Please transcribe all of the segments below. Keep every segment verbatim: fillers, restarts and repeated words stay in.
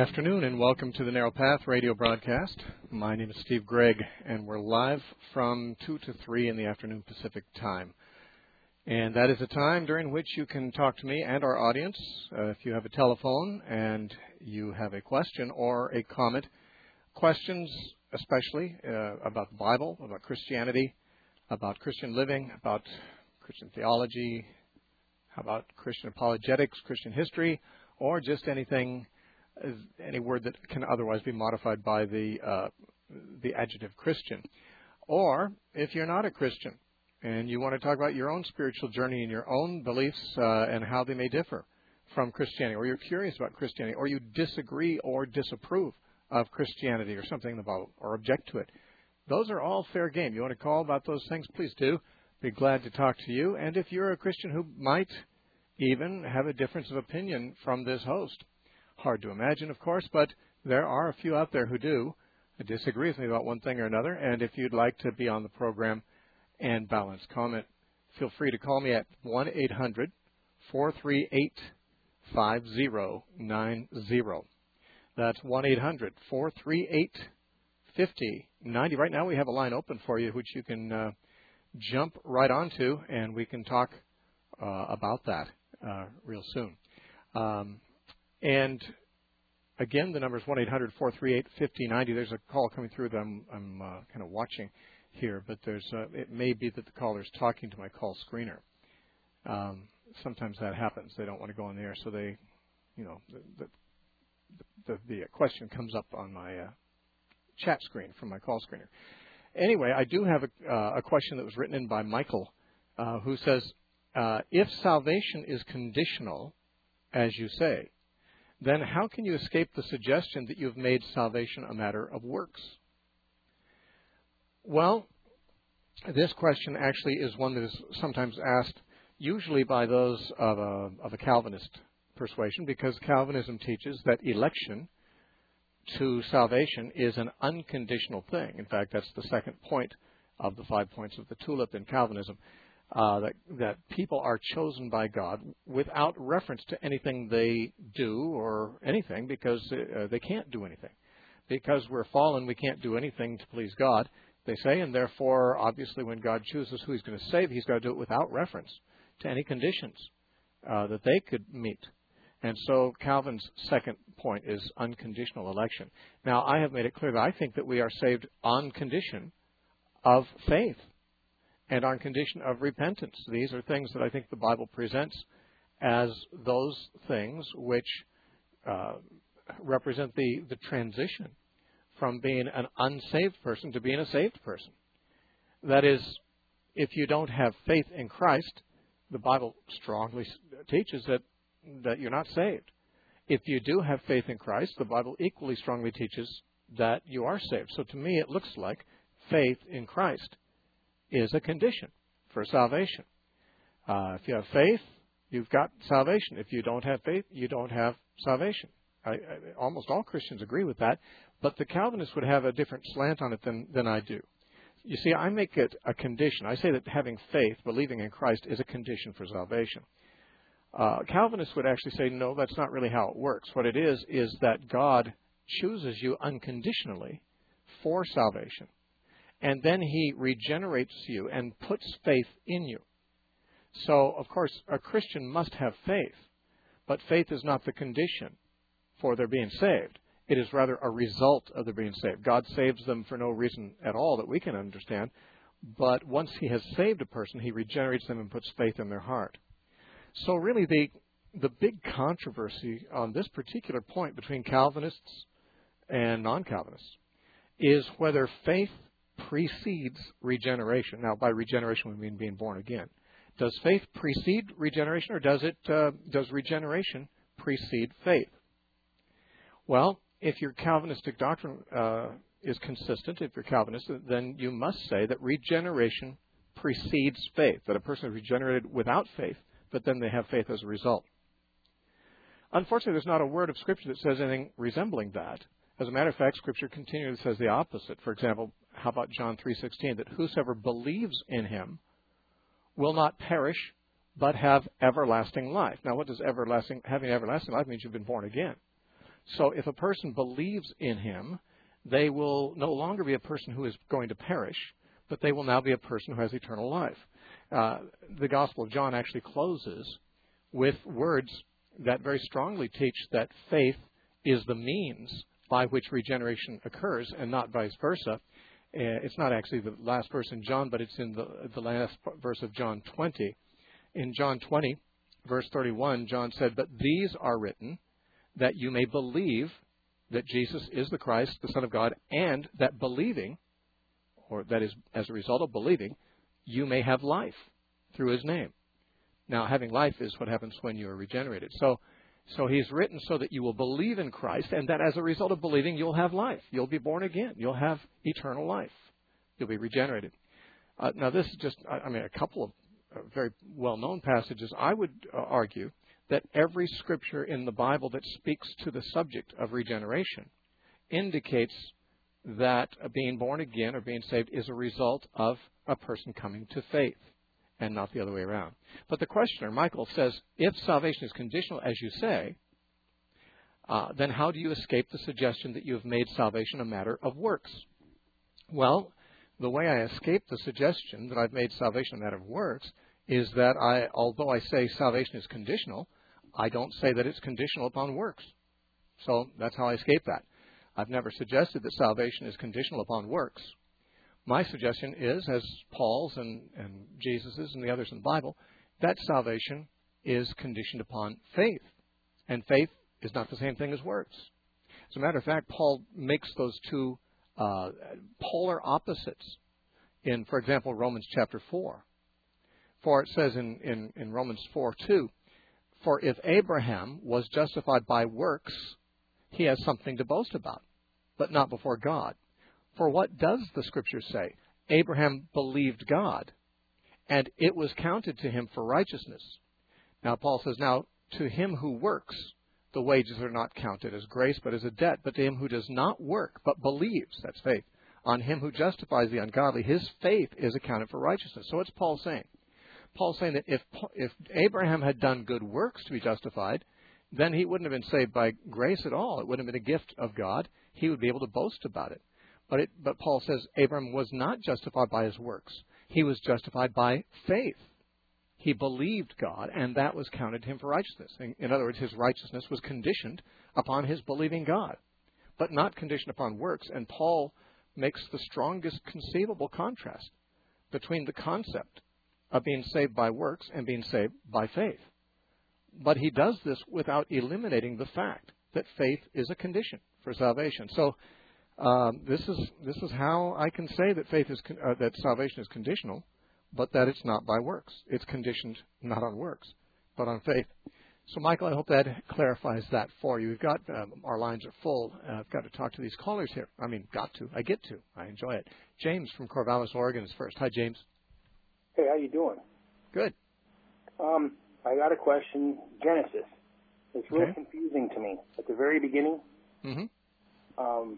afternoon and welcome to the Narrow Path radio broadcast. My name is Steve Gregg and we're live from two to three in the afternoon Pacific time. And that is a time during which you can talk to me and our audience. Uh, if you have a telephone and you have a question or a comment, questions especially uh, about the Bible, about Christianity, about Christian living, about Christian theology, how about Christian apologetics, Christian history, or just anything, any word that can otherwise be modified by the uh, the adjective Christian. Or if you're not a Christian and you want to talk about your own spiritual journey and your own beliefs uh, and how they may differ from Christianity, or you're curious about Christianity, or you disagree or disapprove of Christianity or something in the Bible, or object to it, those are all fair game. You want to call about those things, please do. Be glad to talk to you. And if you're a Christian who might even have a difference of opinion from this host, hard to imagine, of course, but there are a few out there who do disagree with me about one thing or another. And if you'd like to be on the program and balance comment, feel free to call me at one eight hundred four three eight five zero nine zero. That's one eight hundred four three eight five zero nine zero. Right now we have a line open for you, which you can uh, jump right onto, and we can talk uh, about that uh, real soon. Um, And again, the number is one eight hundred four three eight five zero nine zero. There's a call coming through that I'm, I'm uh, kind of watching here, but there's uh, it may be that the caller's talking to my call screener. Um, sometimes that happens. They don't want to go on the air, so they, you know, the the, the, the question comes up on my uh, chat screen from my call screener. Anyway, I do have a, uh, a question that was written in by Michael, uh, who says, uh, if salvation is conditional, as you say, then how can you escape the suggestion that you've made salvation a matter of works? Well, this question actually is one that is sometimes asked, usually by those of a, of a Calvinist persuasion, because Calvinism teaches that election to salvation is an unconditional thing. In fact, that's the second point of the five points of the tulip in Calvinism. Uh, that, that people are chosen by God without reference to anything they do or anything, because uh, they can't do anything. Because we're fallen, we can't do anything to please God, they say, and therefore, obviously, when God chooses who He's going to save, He's got to do it without reference to any conditions uh, that they could meet. And so Calvin's second point is unconditional election. Now, I have made it clear that I think that we are saved on condition of faith and on condition of repentance. These are things that I think the Bible presents as those things which uh, represent the, the transition from being an unsaved person to being a saved person. That is, if you don't have faith in Christ, the Bible strongly teaches that, that you're not saved. If you do have faith in Christ, the Bible equally strongly teaches that you are saved. So to me, it looks like faith in Christ is a condition for salvation. Uh, if you have faith, you've got salvation. If you don't have faith, you don't have salvation. I, I, almost all Christians agree with that, but the Calvinists would have a different slant on it than, than I do. You see, I make it a condition. I say that having faith, believing in Christ, is a condition for salvation. Uh, Calvinists would actually say, no, that's not really how it works. What it is, is that God chooses you unconditionally for salvation. And then He regenerates you and puts faith in you. So, of course, a Christian must have faith. But faith is not the condition for their being saved. It is rather a result of their being saved. God saves them for no reason at all that we can understand. But once He has saved a person, He regenerates them and puts faith in their heart. So really the, the big controversy on this particular point between Calvinists and non-Calvinists is whether faith precedes regeneration. Now, by regeneration, we mean being born again. Does faith precede regeneration, or does it uh, does regeneration precede faith? Well, if your Calvinistic doctrine uh, is consistent, if you're Calvinist, then you must say that regeneration precedes faith, that a person is regenerated without faith, but then they have faith as a result. Unfortunately, there's not a word of Scripture that says anything resembling that. As a matter of fact, Scripture continually says the opposite. For example, how about John three sixteen, that whosoever believes in Him will not perish, but have everlasting life. Now, what does everlasting, having everlasting life means? You've been born again. So if a person believes in him, they will no longer be a person who is going to perish, but they will now be a person who has eternal life. Uh, the Gospel of John actually closes with words that very strongly teach that faith is the means by which regeneration occurs and not vice versa. Uh, it's not actually the last verse in John, but it's in the, the last verse of John twenty. In John twenty, verse thirty-one, John said, "But these are written that you may believe that Jesus is the Christ, the Son of God, and that believing, or that is as a result of believing, you may have life through his name." Now, having life is what happens when you are regenerated. So, so he's written so that you will believe in Christ, and that as a result of believing, you'll have life. You'll be born again. You'll have eternal life. You'll be regenerated. Uh, now, this is just, I, I mean, a couple of uh, very well-known passages. I would uh, argue that every scripture in the Bible that speaks to the subject of regeneration indicates that being born again or being saved is a result of a person coming to faith and not the other way around. But the questioner, Michael, says, if salvation is conditional, as you say, uh, then how do you escape the suggestion that you have made salvation a matter of works? Well, the way I escape the suggestion that I've made salvation a matter of works is that I, although I say salvation is conditional, I don't say that it's conditional upon works. So that's how I escape that. I've never suggested that salvation is conditional upon works. My suggestion is, as Paul's and, and Jesus's and the others in the Bible, that salvation is conditioned upon faith. And faith is not the same thing as works. As a matter of fact, Paul makes those two uh, polar opposites in, for example, Romans chapter four. For it says in, in, in Romans four two, "For if Abraham was justified by works, he has something to boast about, but not before God. For what does the Scripture say? Abraham believed God, and it was counted to him for righteousness." Now, Paul says, now, to him who works, the wages are not counted as grace, but as a debt. But to him who does not work, but believes, that's faith, on him who justifies the ungodly, his faith is accounted for righteousness. So what's Paul saying? Paul's saying that if if Abraham had done good works to be justified, then he wouldn't have been saved by grace at all. It wouldn't have been a gift of God. He would be able to boast about it. But, it, but Paul says Abraham was not justified by his works. He was justified by faith. He believed God, and that was counted to him for righteousness. In, in other words, his righteousness was conditioned upon his believing God, but not conditioned upon works. And Paul makes the strongest conceivable contrast between the concept of being saved by works and being saved by faith. But he does this without eliminating the fact that faith is a condition for salvation. So um, this is this is how I can say that faith is con- uh, that salvation is conditional, but that it's not by works. It's conditioned not on works, but on faith. So, Michael, I hope that clarifies that for you. We've got um, our lines are full. Uh, I've got to talk to these callers here. I mean, got to. I get to. I enjoy it. James from Corvallis, Oregon, is first. Hi, James. Hey, how you doing? Good. Um, I got a question. Genesis. It's real Okay. confusing to me. At the very beginning, Mm-hmm. um,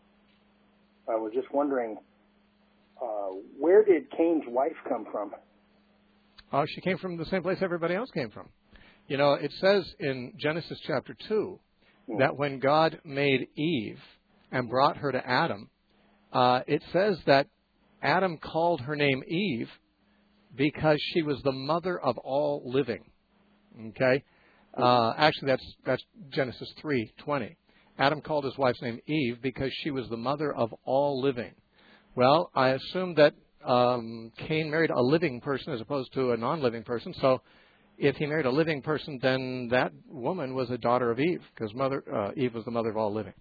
I was just wondering, uh, where did Cain's wife come from? Oh, she came from the same place everybody else came from. You know, it says in Genesis chapter two Hmm. that when God made Eve and brought her to Adam, uh, it says that Adam called her name Eve because she was the mother of all living. Okay? Uh, actually, that's that's Genesis three twenty. Adam called his wife's name Eve because she was the mother of all living. Well, I assume that um, Cain married a living person as opposed to a non-living person. So if he married a living person, then that woman was a daughter of Eve because mother uh, Eve was the mother of all living.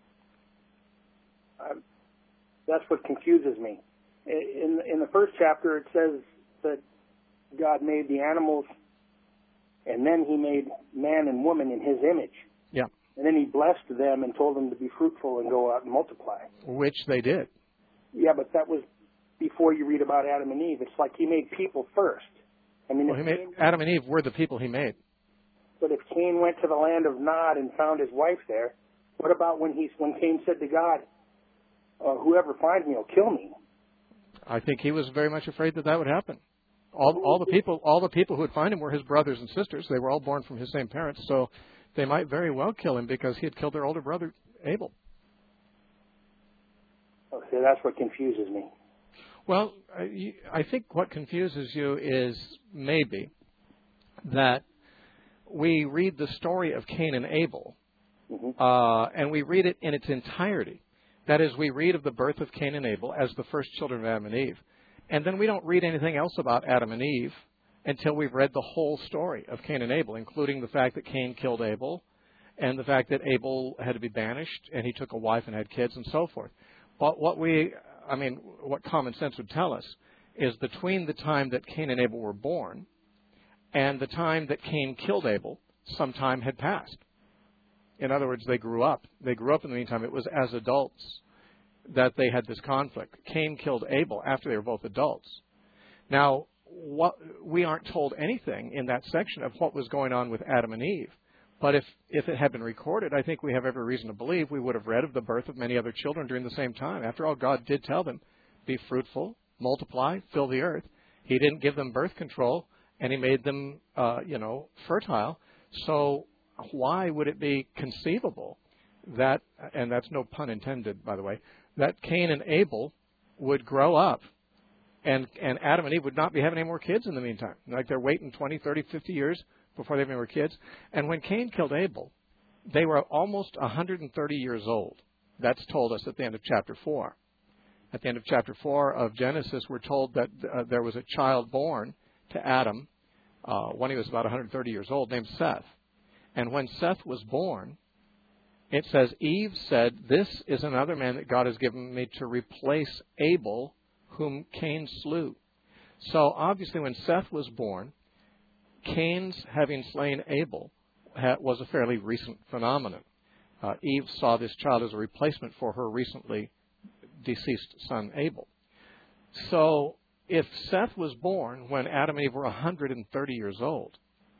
Um, that's what confuses me. In in the first chapter, it says that God made the animals, and then He made man and woman in His image. Yeah. And then He blessed them and told them to be fruitful and go out and multiply. Which they did. Yeah, but that was before you read about Adam and Eve. It's like He made people first. I mean, Well, if he made, Cain, Adam and Eve were the people He made. but if Cain went to the land of Nod and found his wife there, what about when he when Cain said to God, uh, "Whoever finds me will kill me"? I think he was very much afraid that that would happen. All, all the people, all the people who would find him were his brothers and sisters. They were all born from his same parents, so They might very well kill him because he had killed their older brother, Abel. Okay, that's what confuses me. Well, I, I think what confuses you is maybe that we read the story of Cain and Abel, mm-hmm. uh, and we read it in its entirety. That is, we read of the birth of Cain and Abel as the first children of Adam and Eve. And then we don't read anything else about Adam and Eve until we've read the whole story of Cain and Abel, including the fact that Cain killed Abel and the fact that Abel had to be banished and he took a wife and had kids and so forth. But what we, I mean, what common sense would tell us is between the time that Cain and Abel were born and the time that Cain killed Abel, some time had passed. In other words, they grew up. They grew up in the meantime. It was as adults that they had this conflict. Cain killed Abel after they were both adults. Now, what, we aren't told anything in that section of what was going on with Adam and Eve. But if, if it had been recorded, I think we have every reason to believe we would have read of the birth of many other children during the same time. After all, God did tell them, be fruitful, multiply, fill the earth. He didn't give them birth control, and he made them, uh, you know, fertile. So why would it be conceivable that, and that's no pun intended, by the way, that Cain and Abel would grow up and, and Adam and Eve would not be having any more kids in the meantime? Like they're waiting twenty, thirty, fifty years before they have any more kids. And when Cain killed Abel, they were almost one hundred thirty years old. That's told us at the end of chapter four. At the end of chapter four of Genesis, we're told that uh, there was a child born to Adam uh, when he was about one hundred thirty years old, named Seth. And when Seth was born, it says, Eve said, this is another man that God has given me to replace Abel, whom Cain slew. So obviously when Seth was born, Cain's having slain Abel was a fairly recent phenomenon. Uh, Eve saw this child as a replacement for her recently deceased son Abel. So if Seth was born when Adam and Eve were one hundred thirty years old,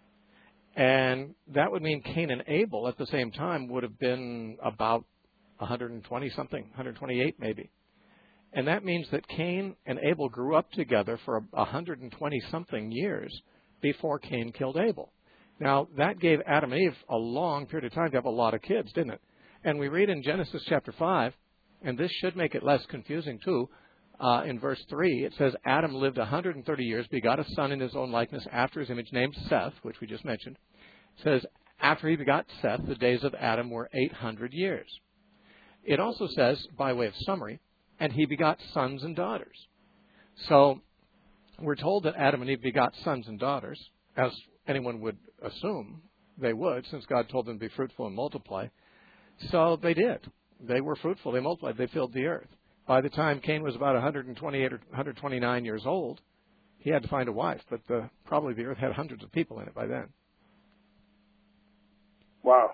and that would mean Cain and Abel at the same time would have been about one hundred twenty something, one hundred twenty-eight maybe. And that means that Cain and Abel grew up together for one hundred twenty something years before Cain killed Abel. Now, that gave Adam and Eve a long period of time to have a lot of kids, didn't it? And we read in Genesis chapter five, and this should make it less confusing too, uh, in verse three, it says, Adam lived one hundred thirty years, begot a son in his own likeness after his image, named Seth, which we just mentioned. It says, after he begot Seth, the days of Adam were eight hundred years. It also says, by way of summary, and he begot sons and daughters. So we're told that Adam and Eve begot sons and daughters, as anyone would assume they would, since God told them to be fruitful and multiply. So they did. They were fruitful. They multiplied. They filled the earth. By the time Cain was about one hundred twenty-eight or one hundred twenty-nine years old, he had to find a wife, but the, probably the earth had hundreds of people in it by then. Wow.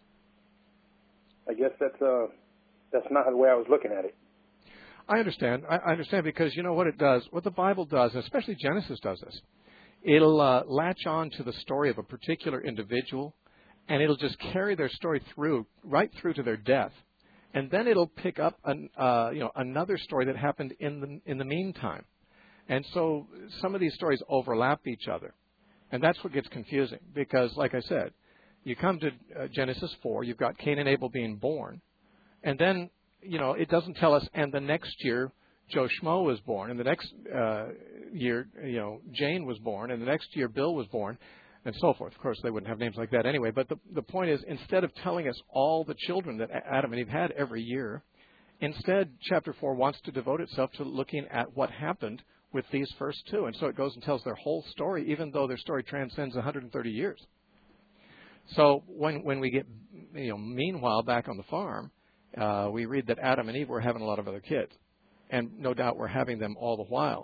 I guess that's uh, that's not the way I was looking at it. I understand. I understand because you know what it does, what the Bible does, and especially Genesis does this. It'll uh, latch on to the story of a particular individual, and it'll just carry their story through, right through to their death. And then it'll pick up an, uh, you know, another story that happened in the in the meantime. And so some of these stories overlap each other. And that's what gets confusing because, like I said, you come to uh, Genesis four, you've got Cain and Abel being born, and then, you know, it doesn't tell us, and the next year Joe Schmo was born, and the next uh, year, you know, Jane was born, and the next year Bill was born, and so forth. Of course, they wouldn't have names like that anyway. But the, the point is, instead of telling us all the children that Adam and Eve had every year, instead, chapter four wants to devote itself to looking at what happened with these first two. And so it goes and tells their whole story, even though their story transcends one hundred thirty years. So when when we get, you know, meanwhile back on the farm, uh, we read that Adam and Eve were having a lot of other kids. And no doubt we're having them all the while.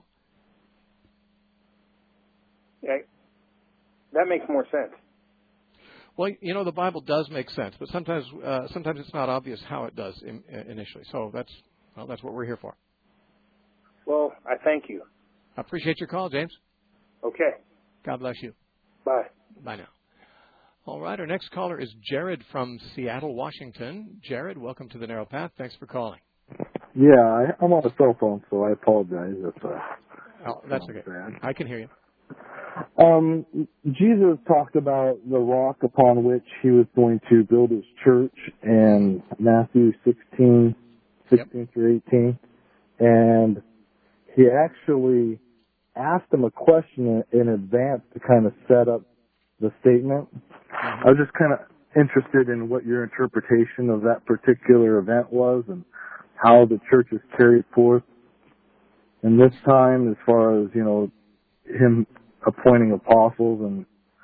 Yeah, that makes more sense. Well, you know, the Bible does make sense, but sometimes uh, sometimes it's not obvious how it does in, initially. So that's well, that's what we're here for. Well, I thank you. I appreciate your call, James. Okay. God bless you. Bye. Bye now. All right, our next caller is Jared from Seattle, Washington. Jared, welcome to the Narrow Path. Thanks for calling. Yeah, I, I'm on a cell phone, so I apologize if uh, oh, that's okay. bad. I can hear you. Um, Jesus talked about the rock upon which he was going to build his church in Matthew sixteen, sixteen yep. through eighteen. And he actually asked him a question in advance to kind of set up the statement. I was just kind of interested in what your interpretation of that particular event was and how the church is carried forth in this time, as far as, you know, him appointing apostles and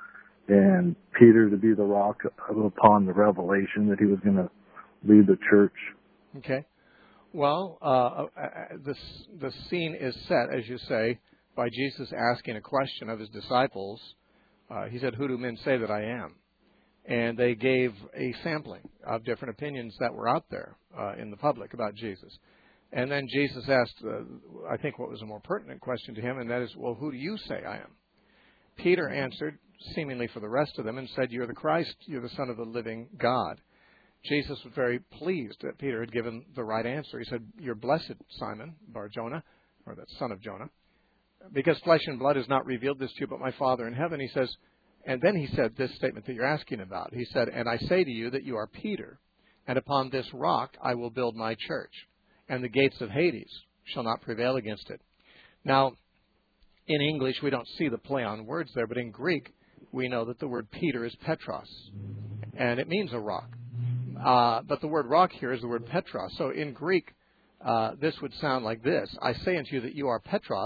and Peter to be the rock upon the revelation that he was going to lead the church. Okay. Well, uh, the the scene is set, as you say, by Jesus asking a question of his disciples. Uh, he said, "Who do men say that I am?" And they gave a sampling of different opinions that were out there uh, in the public about Jesus. And then Jesus asked, uh, I think, what was a more pertinent question to him, and that is, well, who do you say I am? Peter answered, seemingly for the rest of them, and said, you're the Christ, you're the Son of the living God. Jesus was very pleased that Peter had given the right answer. He said, you're blessed, Simon, Bar-Jonah, or the son of Jonah, because flesh and blood has not revealed this to you, but my Father in heaven. He says, and then he said this statement that you're asking about. He said, and I say to you that you are Peter, and upon this rock I will build my church, and the gates of Hades shall not prevail against it. Now, in English, we don't see the play on words there, but in Greek, we know that the word Peter is Petros, and it means a rock. Uh, but the word rock here is the word Petros. So in Greek, uh, this would sound like this. I say unto you that you are Petros,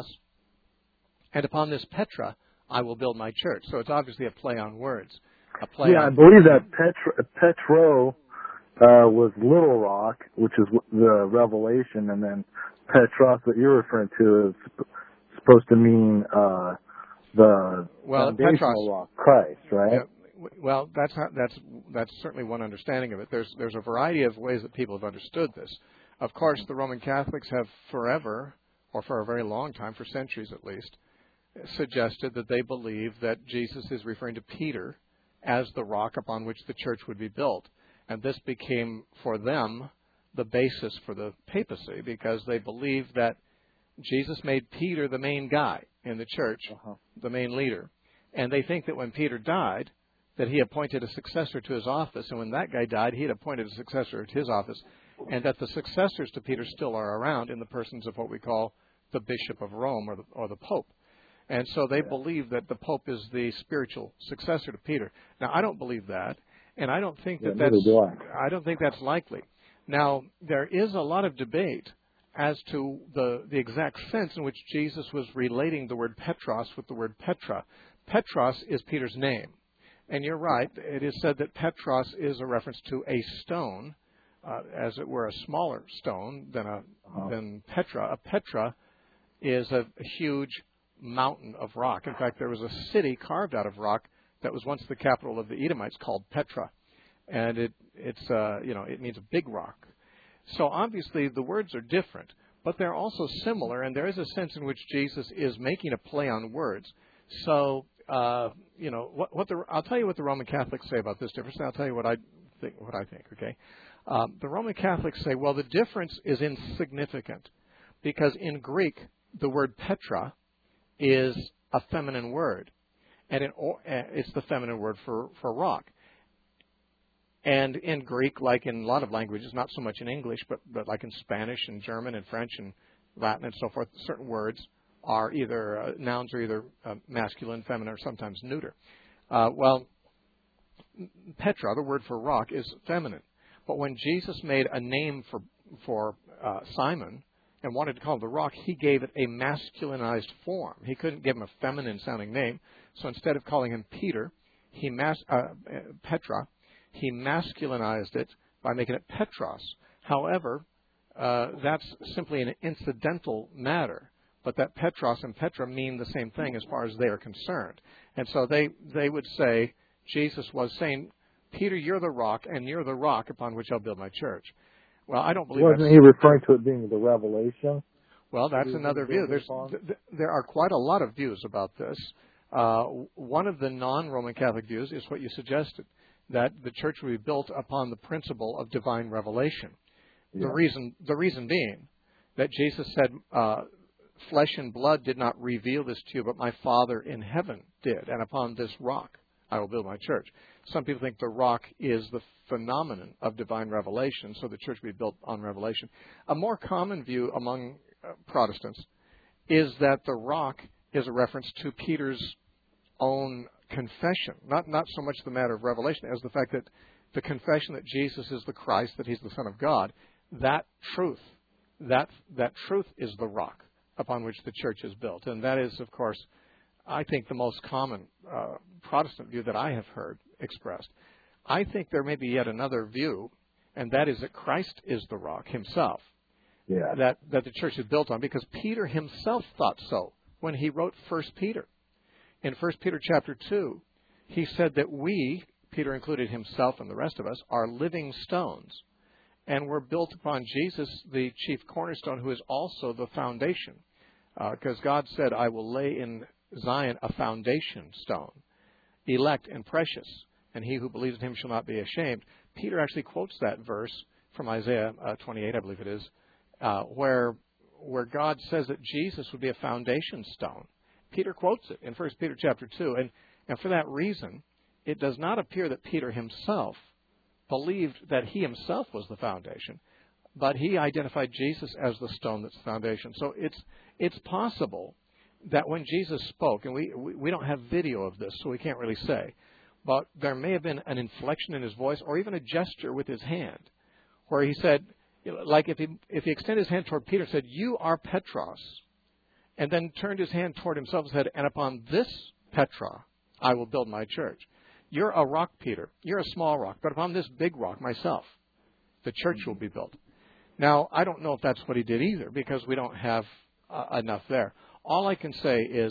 and upon this Petra I will build my church. So it's obviously a play on words. A play yeah, on I believe that Petro, Petro uh, was Little Rock, which is the Revelation, and then Petros that you're referring to is supposed to mean uh, the well, foundational Petros, rock, Christ, right? Yeah. Well, that's how, that's that's certainly one understanding of it. There's there's a variety of ways that people have understood this. Of course, the Roman Catholics have forever, or for a very long time, for centuries at least, suggested that they believe that Jesus is referring to Peter as the rock upon which the church would be built. And this became, for them, the basis for the papacy, because they believed that Jesus made Peter the main guy in the church, uh-huh. the main leader. And they think that when Peter died, that he appointed a successor to his office, and when that guy died, he had appointed a successor to his office, and that the successors to Peter still are around in the persons of what we call the Bishop of Rome or the, or the Pope. And so they yeah. believe that the Pope is the spiritual successor to Peter. Now, I don't believe that, and I don't think that yeah, that's do I. I don't think that's likely. Now, there is a lot of debate as to the the exact sense in which Jesus was relating the word Petros with the word Petra. Petros is Peter's name. And you're right. It is said that Petros is a reference to a stone, uh, as it were a smaller stone than a uh-huh. than Petra. A Petra is a, a huge mountain of rock. In fact, there was a city carved out of rock that was once the capital of the Edomites called Petra, and it it's uh, you know it means a big rock. So obviously the words are different, but they're also similar, and there is a sense in which Jesus is making a play on words. So. Uh, you know what, what the I'll tell you what the Roman Catholics say about this difference, and I'll tell you what I think. What I think, okay? Um, the Roman Catholics say, well, the difference is insignificant because in Greek the word Petra is a feminine word, and in, it's the feminine word for, for rock. And in Greek, like in a lot of languages, not so much in English, but but like in Spanish and German and French and Latin and so forth, certain words are either uh, nouns are either uh, masculine, feminine, or sometimes neuter. Uh, well, Petra, the word for rock, is feminine. But when Jesus made a name for for uh, Simon and wanted to call him the rock, he gave it a masculinized form. He couldn't give him a feminine-sounding name, so instead of calling him Peter, he mas- uh, Petra, he masculinized it by making it Petros. However, uh, that's simply an incidental matter. But that Petros and Petra mean the same thing as far as they are concerned. And so they, they would say, Jesus was saying, Peter, you're the rock, and you're the rock upon which I'll build my church. Well, I don't believe Wasn't that's... he referring to it being the revelation? Well, that's another view. There's, th- there are quite a lot of views about this. Uh, one of the non-Roman Catholic views is what you suggested, that the church will be built upon the principle of divine revelation. Yeah. The reason, the reason being that Jesus said... Uh, flesh and blood did not reveal this to you, but my Father in heaven did. And upon this rock I will build my church. Some people think the rock is the phenomenon of divine revelation, so the church will be built on revelation. A more common view among uh, Protestants is that the rock is a reference to Peter's own confession, not not so much the matter of revelation as the fact that the confession that Jesus is the Christ, that he's the Son of God, that truth, that that truth is the rock upon which the church is built. And that is, of course, I think the most common uh, Protestant view that I have heard expressed. I think there may be yet another view, and that is that Christ is the rock himself, Yeah. that, that the church is built on, because Peter himself thought so when he wrote First Peter. In First Peter chapter two, he said that we, Peter included himself and the rest of us, are living stones, and we're built upon Jesus, the chief cornerstone, who is also the foundation. Because uh, God said, I will lay in Zion a foundation stone, elect and precious, and he who believes in him shall not be ashamed. Peter actually quotes that verse from Isaiah uh, twenty-eight, I believe it is, uh, where where God says that Jesus would be a foundation stone. Peter quotes it in First Peter chapter two, and, and for that reason, it does not appear that Peter himself believed that he himself was the foundation, but he identified Jesus as the stone that's the foundation. So it's it's possible that when Jesus spoke, and we, we, we don't have video of this, so we can't really say, but there may have been an inflection in his voice or even a gesture with his hand where he said, you know, like if he, if he extended his hand toward Peter and said, you are Petros, and then turned his hand toward himself and said, and upon this Petra I will build my church. You're a rock, Peter. You're a small rock, but upon this big rock, myself, the church will be built. Now, I don't know if that's what he did either, because we don't have uh, enough there. All I can say is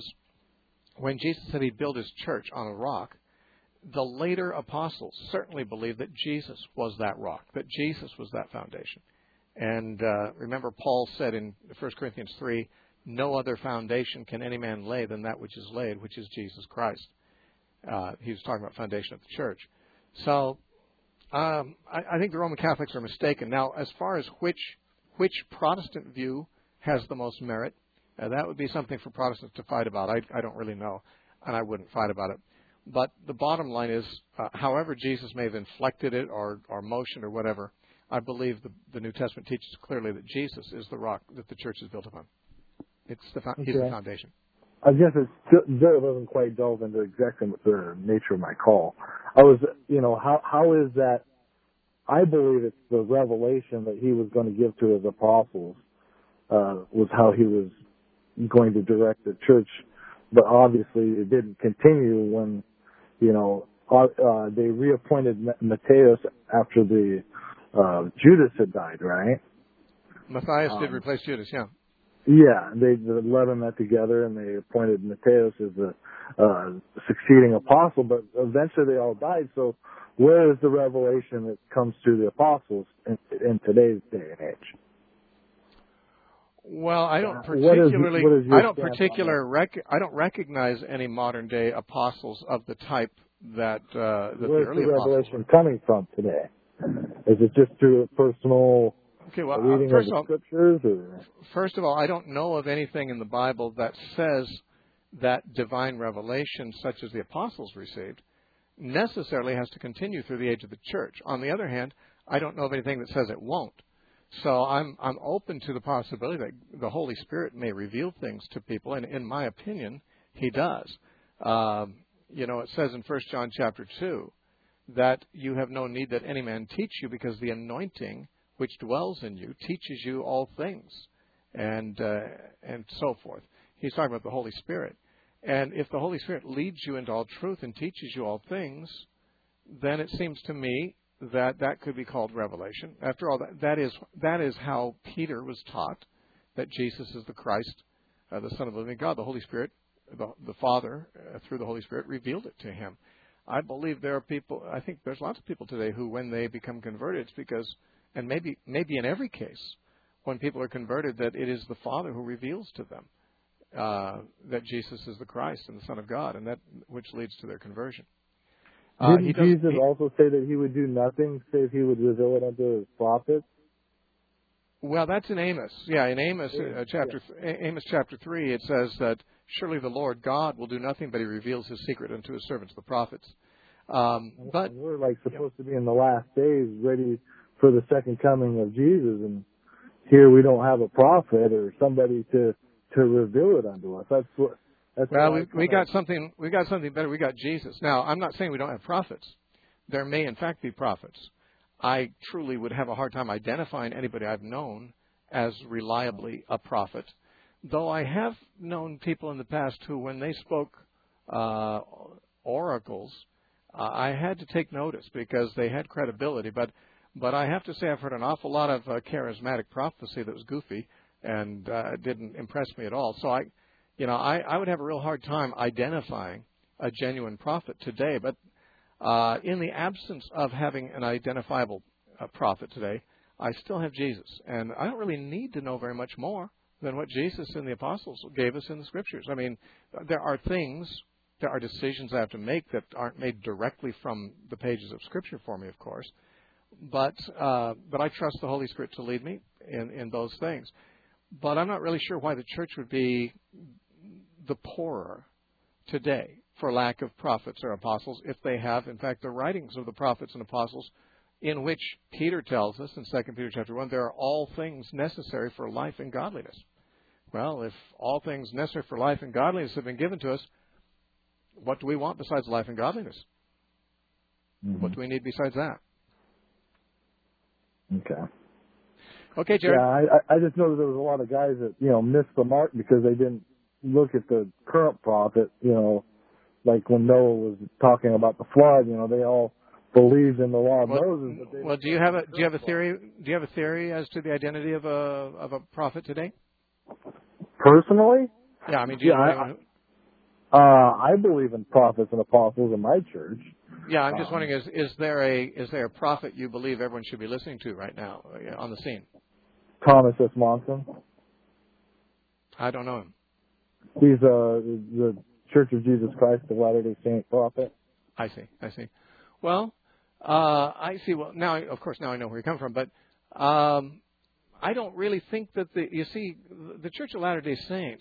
when Jesus said he'd build his church on a rock, the later apostles certainly believed that Jesus was that rock, that Jesus was that foundation. And uh, remember, Paul said in First Corinthians three, no other foundation can any man lay than that which is laid, which is Jesus Christ. Uh, he was talking about foundation of the church. So um, I, I think the Roman Catholics are mistaken. Now, as far as which which Protestant view has the most merit, uh, that would be something for Protestants to fight about. I, I don't really know, and I wouldn't fight about it. But the bottom line is, uh, however Jesus may have inflected it or, or motioned or whatever, I believe the, the New Testament teaches clearly that Jesus is the rock that the church is built upon. It's the fo- He's the foundation. I guess it still doesn't quite delve into exactly the nature of my call. I was, you know, how how is that? I believe it's the revelation that he was going to give to his apostles uh, was how he was going to direct the church, but obviously it didn't continue when, you know, uh, they reappointed Matthias after the uh, Judas had died, right? Matthias um, did replace Judas, yeah. Yeah, they led them that together, and they appointed Matthias as the uh, succeeding apostle, but eventually they all died. So where is the revelation that comes to the apostles in, in today's day and age? Well, I don't Uh, particularly, what is, what is I don't particular, rec- I don't recognize any modern day apostles of the type that, uh, that the Where's early the revelation apostles were. coming from today? Is it just through a personal Okay, well, reading uh, first of the of all, scriptures? Or? First of all, I don't know of anything in the Bible that says that divine revelation, such as the apostles received, necessarily has to continue through the age of the church. On the other hand, I don't know of anything that says it won't. So I'm I'm open to the possibility that the Holy Spirit may reveal things to people, and in my opinion, He does. Um, you know, it says in First John chapter two that you have no need that any man teach you, because the anointing which dwells in you teaches you all things, and uh, and so forth. He's talking about the Holy Spirit. And if the Holy Spirit leads you into all truth and teaches you all things, then it seems to me that that could be called revelation. After all, that, that is that is how Peter was taught that Jesus is the Christ, uh, the Son of the living God. The Holy Spirit, the, the Father, uh, through the Holy Spirit, revealed it to him. I believe there are people, I think there's lots of people today who, when they become converted, it's because, and maybe maybe in every case, when people are converted, that it is the Father who reveals to them uh, that Jesus is the Christ and the Son of God, and that which leads to their conversion. Uh, Didn't Jesus he, also say that he would do nothing save he would reveal it unto his prophets? Well, that's in Amos. Yeah, in Amos uh, chapter yeah. Amos chapter three, it says that surely the Lord God will do nothing, but He reveals His secret unto His servants, the prophets. Um, but we're like supposed yeah. to be in the last days, ready for the second coming of Jesus, and here we don't have a prophet or somebody to to reveal it unto us. That's what. That's well, we we got something. We got something better. We got Jesus. Now, I'm not saying we don't have prophets. There may, in fact, be prophets. I truly would have a hard time identifying anybody I've known as reliably a prophet, though I have known people in the past who, when they spoke uh, oracles, uh, I had to take notice because they had credibility. But but I have to say I've heard an awful lot of uh, charismatic prophecy that was goofy and uh, didn't impress me at all. So I, you know, I, I would have a real hard time identifying a genuine prophet today. But Uh, in the absence of having an identifiable uh, prophet today, I still have Jesus. And I don't really need to know very much more than what Jesus and the apostles gave us in the Scriptures. I mean, there are things, there are decisions I have to make that aren't made directly from the pages of Scripture for me, of course. But uh, but I trust the Holy Spirit to lead me in, in those things. But I'm not really sure why the church would be the poorer today for lack of prophets or apostles, if they have, in fact, the writings of the prophets and apostles, in which Peter tells us in Second Peter chapter one, there are all things necessary for life and godliness. Well, if all things necessary for life and godliness have been given to us, what do we want besides life and godliness? Mm-hmm. What do we need besides that? Okay. Okay, Jared. Yeah, I, I just know that there was a lot of guys that, you know, missed the mark because they didn't look at the current prophet, you know, like when Noah was talking about the flood, you know, they all believed in the law of well, Moses. But they well, do you have a do you have a theory? Do you have a theory as to the identity of a of a prophet today? Personally? Yeah, I mean, do you yeah, know I, anyone uh, who... I believe in prophets and apostles in my church. Yeah, I'm just um, wondering: is is there a is there a prophet you believe everyone should be listening to right now on the scene? Thomas S. Monson. I don't know him. He's uh, the Church of Jesus Christ of Latter-day Saint prophet. I see. I see. Well, uh, I see. Well, now, of course, now I know where you come from, but um, I don't really think that the. You see, the Church of Latter-day Saints,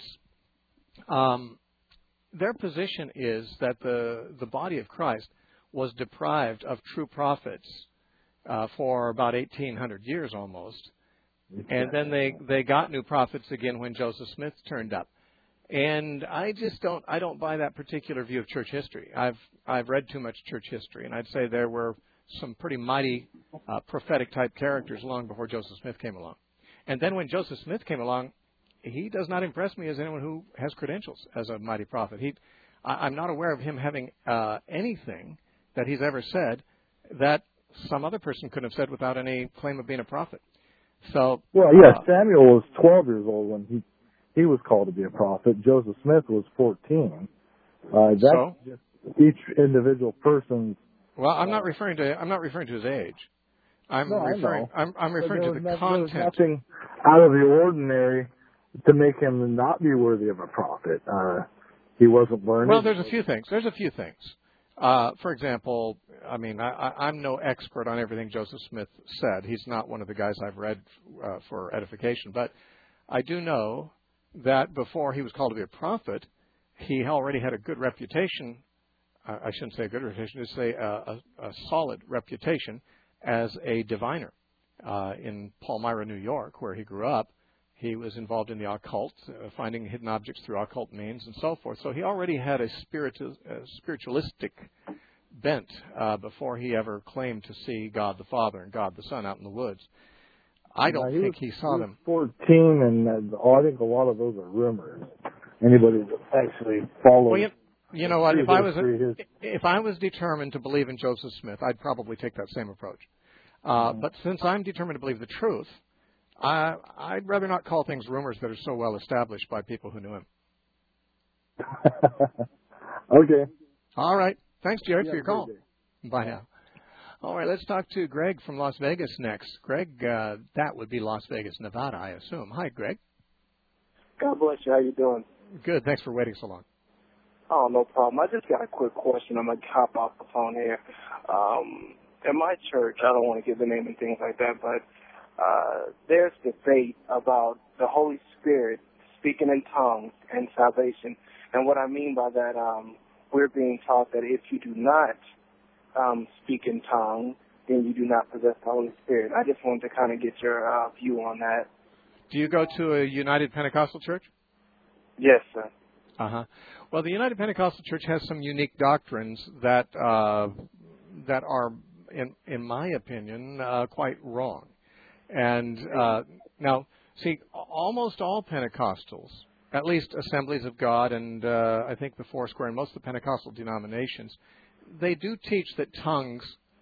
um, their position is that the the body of Christ was deprived of true prophets uh, for about eighteen hundred years almost, exactly. And then they they got new prophets again when Joseph Smith turned up. And I just don't I don't buy that particular view of church history. I've I've read too much church history, and I'd say there were some pretty mighty uh, prophetic type characters long before Joseph Smith came along. And then when Joseph Smith came along, he does not impress me as anyone who has credentials as a mighty prophet. He I, I'm not aware of him having uh, anything that he's ever said that some other person couldn't have said without any claim of being a prophet. So well, yeah, uh, Samuel was twelve years old when he. He was called to be a prophet. Joseph Smith was fourteen. Uh, that's so? just each individual person's. Well, I'm not referring to. I'm not referring to his age. I'm no, referring. I'm, I'm referring to the no, content. There was nothing out of the ordinary to make him not be worthy of a prophet. Uh, he wasn't learned. Well, there's a few things. There's a few things. Uh, for example, I mean, I, I, I'm no expert on everything Joseph Smith said. He's not one of the guys I've read uh, for edification, but I do know that before he was called to be a prophet, he already had a good reputation. Uh, I shouldn't say a good reputation, just say a, a, a solid reputation as a diviner. Uh, in Palmyra, New York, where he grew up, he was involved in the occult, uh, finding hidden objects through occult means and so forth. So he already had a, spiritu- a spiritualistic bent uh, before he ever claimed to see God the Father and God the Son out in the woods. I don't he think was, he saw he them. fourteen, and uh, oh, I think a lot of those are rumors. Anybody that actually follows. Well, you, you know what? If I was a, if I was determined to believe in Joseph Smith, I'd probably take that same approach. Uh, mm-hmm. But since I'm determined to believe the truth, I, I'd rather not call things rumors that are so well established by people who knew him. Okay. All right. Thanks, Jared, yeah, for your call. Bye now. All right, let's talk to Greg from Las Vegas next. Greg, uh, that would be Las Vegas, Nevada, I assume. Hi, Greg. God bless you. How you doing? Good. Thanks for waiting so long. Oh, no problem. I just got a quick question. I'm going to hop off the phone here. Um, in my church, I don't want to give the name and things like that, but uh, there's debate about the Holy Spirit speaking in tongues and salvation. And what I mean by that, um, we're being taught that if you do not um, speak in tongues, then you do not possess the Holy Spirit. I just wanted to kind of get your uh, view on that. Do you go to a United Pentecostal church? Yes, sir. Uh-huh. Well, the United Pentecostal Church has some unique doctrines that uh, that are, in in my opinion, uh, quite wrong. And uh, now, see, almost all Pentecostals, at least Assemblies of God, and uh, I think the Foursquare and most of the Pentecostal denominations, they do teach that tongues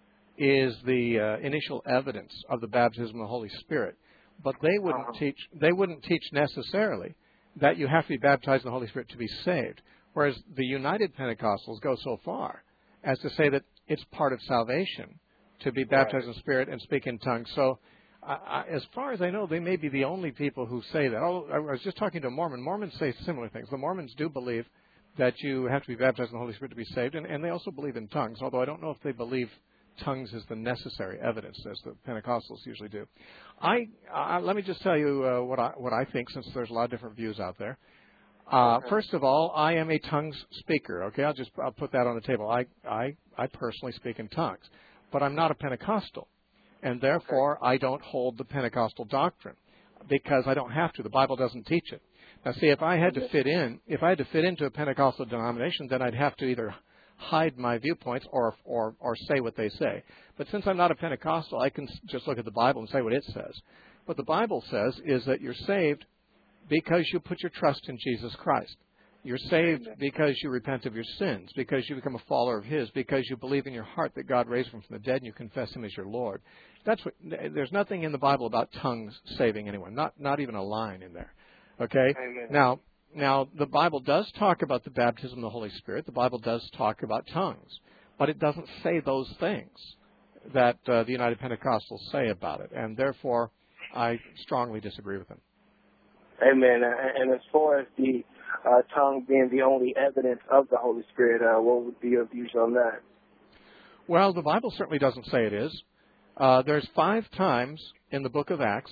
is the uh, initial evidence of the baptism of the Holy Spirit, but they wouldn't Uh-huh. teach they wouldn't teach necessarily that you have to be baptized in the Holy Spirit to be saved. Whereas the United Pentecostals go so far as to say that it's part of salvation to be baptized in the Spirit and speak in tongues. So I, I, as far as I know, they may be the only people who say that. Oh, I was just talking to a Mormon. Mormons say similar things. The Mormons do believe that you have to be baptized in the Holy Spirit to be saved, and, and they also believe in tongues, although I don't know if they believe tongues is the necessary evidence, as the Pentecostals usually do. I uh, let me just tell you uh, what I what I think, since there's a lot of different views out there. Uh, Okay. First of all, I am a tongues speaker. Okay, I'll just I'll put that on the table. I I I personally speak in tongues, but I'm not a Pentecostal, and therefore I don't hold the Pentecostal doctrine because I don't have to. The Bible doesn't teach it. Now, see, if I had to fit in, if I had to fit into a Pentecostal denomination, then I'd have to either hide my viewpoints or or or say what they say. But since I'm not a Pentecostal, I can just look at the Bible and say what it says. What the Bible says is that you're saved because you put your trust in Jesus Christ. You're saved because you repent of your sins, because you become a follower of His, because you believe in your heart that God raised Him from the dead and you confess Him as your Lord. That's what. There's nothing in the Bible about tongues saving anyone. Not not even a line in there. Okay? Amen. Now, now the Bible does talk about the baptism of the Holy Spirit. The Bible does talk about tongues, but it doesn't say those things that uh, the United Pentecostals say about it, and therefore I strongly disagree with them. Amen. And and as far as the uh, tongue being the only evidence of the Holy Spirit, uh, what would be your views on that? Well, the Bible certainly doesn't say it is. Uh, there's five times in the book of Acts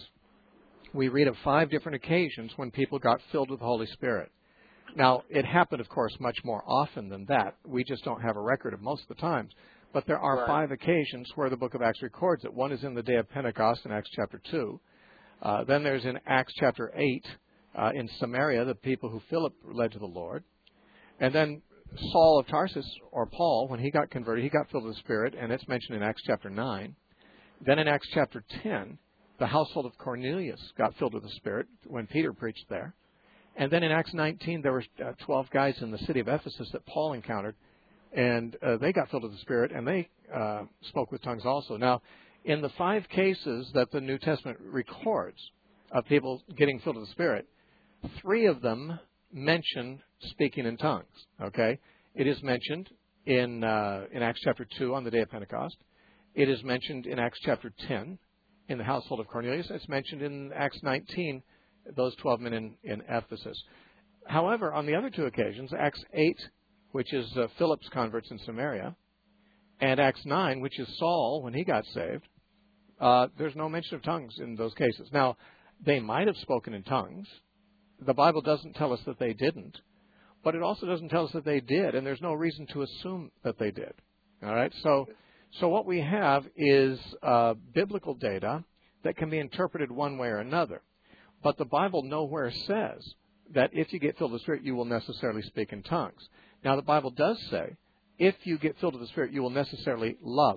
we read of five different occasions when people got filled with the Holy Spirit. Now, it happened, of course, much more often than that. We just don't have a record of most of the times. But there are Right. five occasions where the book of Acts records it. One is in the day of Pentecost in Acts chapter two. Uh, then there's in Acts chapter eight uh, in Samaria, the people who Philip led to the Lord. And then Saul of Tarsus, or Paul, when he got converted, he got filled with the Spirit, and it's mentioned in Acts chapter nine. Then in Acts chapter ten, the household of Cornelius got filled with the Spirit when Peter preached there. And then in Acts nineteen, there were uh, twelve guys in the city of Ephesus that Paul encountered, and uh, they got filled with the Spirit, and they uh, spoke with tongues also. Now, in the five cases that the New Testament records of people getting filled with the Spirit, three of them mention speaking in tongues. Okay, it is mentioned in uh, in Acts chapter two on the day of Pentecost. It is mentioned in Acts chapter ten in the household of Cornelius. It's mentioned in Acts nineteen, those twelve men in, in Ephesus. However, on the other two occasions, Acts eight, which is uh, Philip's converts in Samaria, and Acts nine, which is Saul when he got saved, uh, there's no mention of tongues in those cases. Now, they might have spoken in tongues. The Bible doesn't tell us that they didn't, but it also doesn't tell us that they did, and there's no reason to assume that they did. All right? So, so what we have is uh, biblical data that can be interpreted one way or another. But the Bible nowhere says that if you get filled with the Spirit, you will necessarily speak in tongues. Now, the Bible does say, if you get filled with the Spirit, you will necessarily love,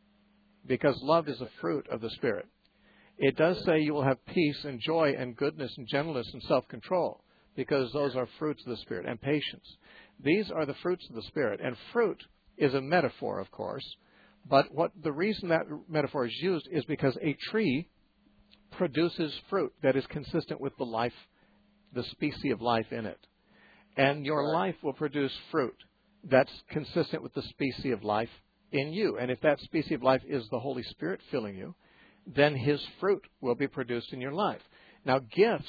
because love is a fruit of the Spirit. It does say you will have peace and joy and goodness and gentleness and self-control, because those are fruits of the Spirit, and patience. These are the fruits of the Spirit, and fruit is a metaphor, of course, but what the reason that metaphor is used is because a tree produces fruit that is consistent with the life, the species of life in it. And your life will produce fruit that's consistent with the species of life in you. And if that species of life is the Holy Spirit filling you, then His fruit will be produced in your life. Now, gifts,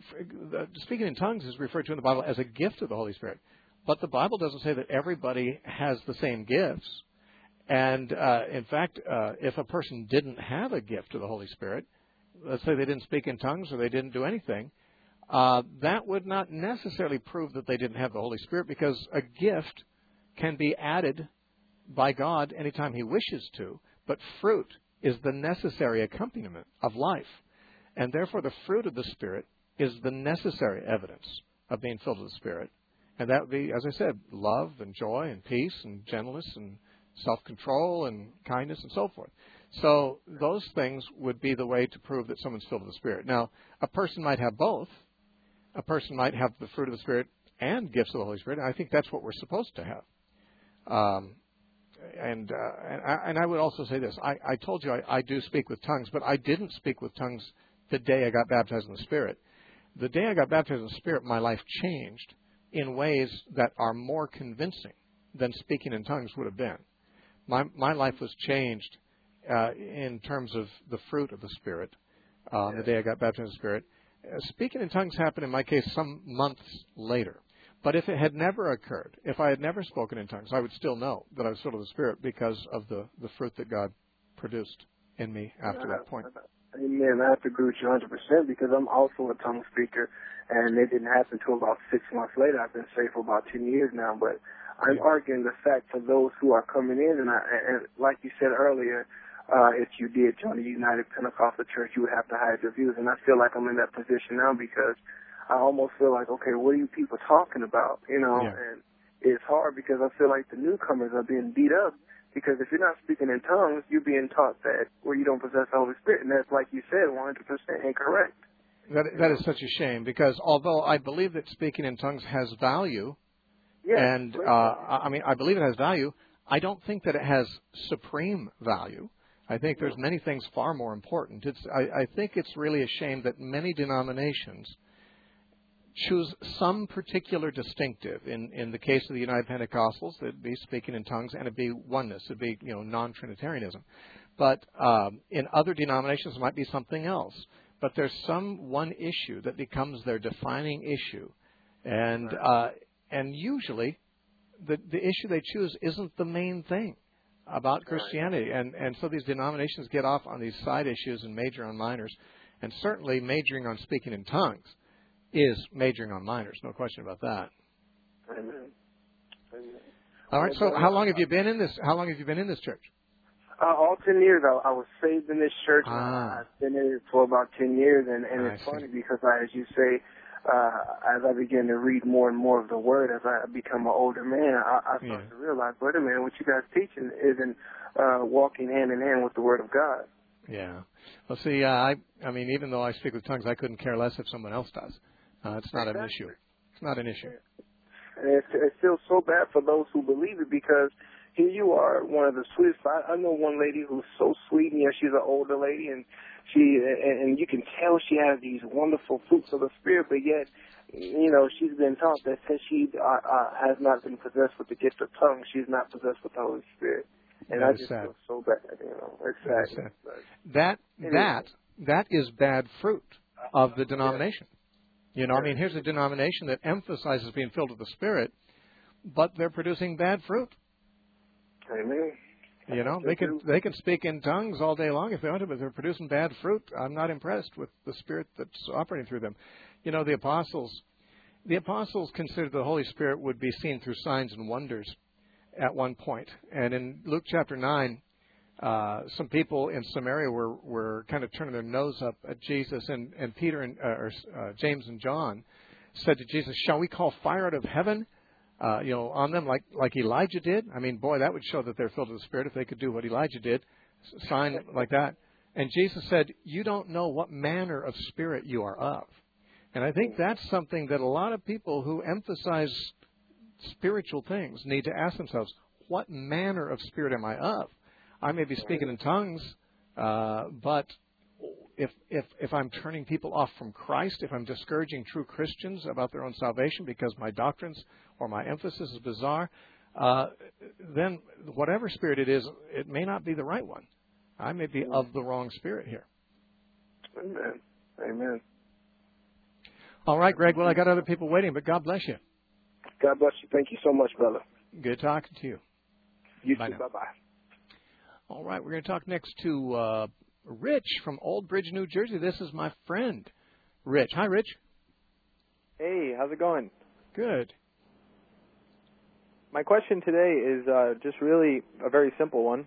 speaking in tongues is referred to in the Bible as a gift of the Holy Spirit. But the Bible doesn't say that everybody has the same gifts. And, uh, in fact, uh, if a person didn't have a gift of the Holy Spirit, let's say they didn't speak in tongues or they didn't do anything, uh, that would not necessarily prove that they didn't have the Holy Spirit, because a gift can be added by God anytime He wishes to, but fruit is the necessary accompaniment of life. And therefore the fruit of the Spirit is the necessary evidence of being filled with the Spirit. And that would be, as I said, love and joy and peace and gentleness and self-control and kindness and so forth. So those things would be the way to prove that someone's filled with the Spirit. Now, a person might have both. A person might have the fruit of the Spirit and gifts of the Holy Spirit, and I think that's what we're supposed to have. Um, and, uh, and, I, and I would also say this. I, I told you I, I do speak with tongues, but I didn't speak with tongues the day I got baptized in the Spirit. The day I got baptized in the Spirit, my life changed in ways that are more convincing than speaking in tongues would have been. My my life was changed uh, in terms of the fruit of the Spirit uh, yeah. the day I got baptized in the Spirit. Uh, speaking in tongues happened in my case some months later. But if it had never occurred, if I had never spoken in tongues, I would still know that I was filled with the Spirit because of the, the fruit that God produced in me after that point. Amen. I have to agree with you one hundred percent, because I'm also a tongue speaker, and it didn't happen until about six months later. I've been saved for about ten years now, but I'm arguing the fact for those who are coming in, and, I, and like you said earlier, uh, if you did join the United Pentecostal Church, you would have to hide your views, and I feel like I'm in that position now because I almost feel like, okay, what are you people talking about, you know, yeah. and it's hard because I feel like the newcomers are being beat up. Because if you're not speaking in tongues, you're being taught that, well, you don't possess the Holy Spirit. And that's, like you said, one hundred percent incorrect. That, that is such a shame, because although I believe that speaking in tongues has value, yes, and uh, I mean, I believe it has value, I don't think that it has supreme value. I think there's many things far more important. It's, I, I think it's really a shame that many denominations choose some particular distinctive. In, in the case of the United Pentecostals, it'd be speaking in tongues, and it'd be oneness. It'd be, you know, non-Trinitarianism. But um, in other denominations, it might be something else. But there's some one issue that becomes their defining issue. And uh, and usually, the, the issue they choose isn't the main thing about Christianity. And, and so these denominations get off on these side issues and major on minors. And certainly majoring on speaking in tongues is majoring on minors, no question about that. Amen. Amen. All right. So, how long have you been in this? How long have you been in this church? Uh, all ten years. I, I was saved in this church. Ah. I've been in it for about ten years, and, and I it's see. funny because, I, as you say, uh, as I begin to read more and more of the Word, as I become an older man, I, I start Yeah. to realize, wait a minute, what you guys teaching isn't uh, walking hand in hand with the Word of God. Yeah. Well, see, uh, I, I mean, even though I speak with tongues, I couldn't care less if someone else does. Uh, it's not exactly. an issue. It's not an issue. And it, it feels so bad for those who believe it, because here you are, one of the sweetest. I, I know one lady who's so sweet, and yeah, she's an older lady, and she and, and you can tell she has these wonderful fruits of the Spirit, but yet, you know, she's been taught that since she uh, uh, has not been possessed with the gift of tongues, she's not possessed with the Holy Spirit. And That I is just sad. feel so bad, you know. It's That sad. is sad. That that that is bad fruit of the denomination. You know, I mean, here's a denomination that emphasizes being filled with the Spirit, but they're producing bad fruit. Amen. You know, they can they can speak in tongues all day long if they want to, but they're producing bad fruit. I'm not impressed with the Spirit that's operating through them. You know, the apostles, the apostles considered the Holy Spirit would be seen through signs and wonders at one point. And in Luke chapter nine, uh, some people in Samaria were, were kind of turning their nose up at Jesus, and, and Peter and uh, or, uh, James and John said to Jesus, "Shall we call fire out of heaven, uh, you know, on them like like Elijah did?" I mean, boy, that would show that they're filled with the Spirit if they could do what Elijah did, sign like that. And Jesus said, "You don't know what manner of spirit you are of." And I think that's something that a lot of people who emphasize spiritual things need to ask themselves: what manner of spirit am I of? I may be speaking in tongues, uh, but if, if if I'm turning people off from Christ, if I'm discouraging true Christians about their own salvation because my doctrines or my emphasis is bizarre, uh, then whatever spirit it is, it may not be the right one. I may be of the wrong spirit here. Amen. Amen. All right, Greg. Well, I got other people waiting, but God bless you. God bless you. Thank you so much, brother. Good talking to you. You Bye too. now. Bye-bye. All right, we're going to talk next to uh, Rich from Old Bridge, New Jersey. This is my friend, Rich. Hi, Rich. Hey, how's it going? Good. My question today is uh, just really a very simple one.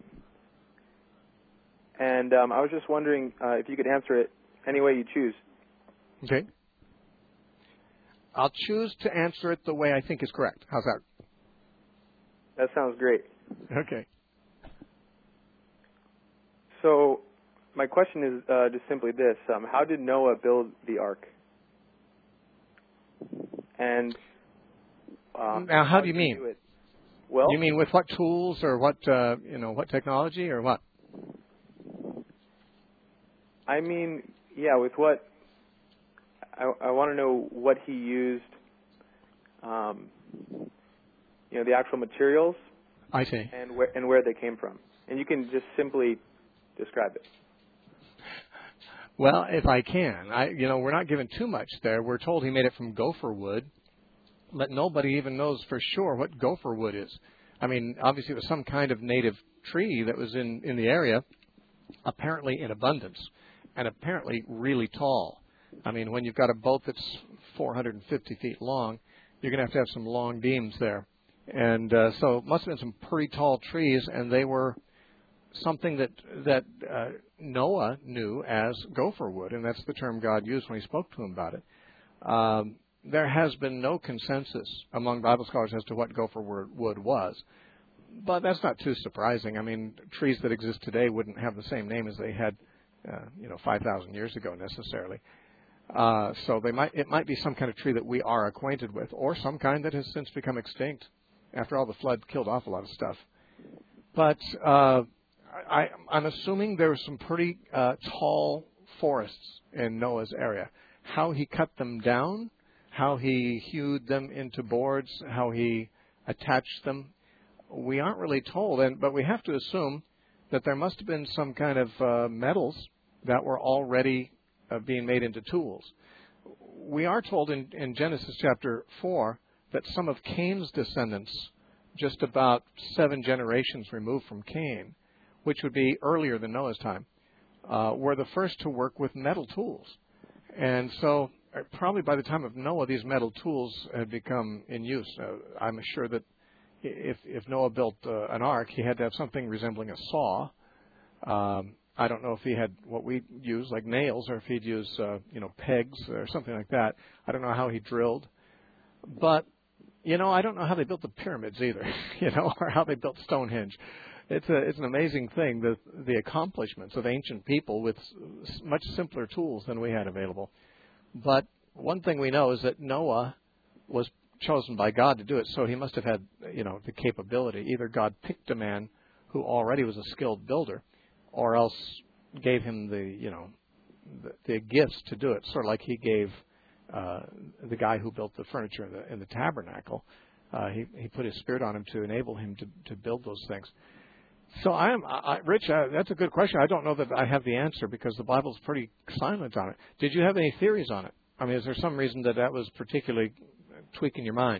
And um, I was just wondering uh, if you could answer it any way you choose. Okay. I'll choose to answer it the way I think is correct. How's that? That sounds great. Okay. So my question is uh, just simply this. Um, how did Noah build the ark? And um, now, how, how do you did mean? he do it? Well, you mean with what tools or what uh, you know, what technology or what? I mean, yeah, with what? I, I want to know what he used. Um, you know, the actual materials. I see. And where and where they came from, and you can just simply describe it. Well, if I can, I you know, we're not given too much there. We're told he made it from gopher wood, but nobody even knows for sure what gopher wood is. I mean, obviously it was some kind of native tree that was in, in the area, apparently in abundance, and apparently really tall. I mean, when you've got a boat that's four hundred fifty feet long, you're going to have to have some long beams there. And uh, so it must have been some pretty tall trees, and they were something that that uh, Noah knew as gopher wood, and that's the term God used when he spoke to him about it. Um, there has been no consensus among Bible scholars as to what gopher wood was, but that's not too surprising. I mean, trees that exist today wouldn't have the same name as they had, uh, you know, five thousand years ago necessarily. Uh, so they might it might be some kind of tree that we are acquainted with, or some kind that has since become extinct. After all, the flood killed off a lot of stuff. But uh, I, I'm assuming there were some pretty uh, tall forests in Noah's area. How he cut them down, how he hewed them into boards, how he attached them, we aren't really told. And but we have to assume that there must have been some kind of uh, metals that were already uh, being made into tools. We are told in, in Genesis chapter four that some of Cain's descendants, just about seven generations removed from Cain, which would be earlier than Noah's time, uh, were the first to work with metal tools. And so uh, probably by the time of Noah, these metal tools had become in use. Uh, I'm sure that if, if Noah built uh, an ark, he had to have something resembling a saw. Um, I don't know if he had what we use, like nails, or if he'd use, uh, you know, pegs or something like that. I don't know how he drilled. But you know, I don't know how they built the pyramids either, you know, or how they built Stonehenge. It's a it's an amazing thing, the the accomplishments of ancient people with much simpler tools than we had available. But one thing we know is that Noah was chosen by God to do it, so he must have had, you know, the capability. Either God picked a man who already was a skilled builder, or else gave him the, you know, the, the gifts to do it, sort of like he gave Uh, the guy who built the furniture in the, in the tabernacle. Uh, he, he put his spirit on him to enable him to, to build those things. So I am, I, Rich, uh, that's a good question. I don't know that I have the answer because the Bible's pretty silent on it. Did you have any theories on it? I mean, is there some reason that that was particularly tweaking your mind?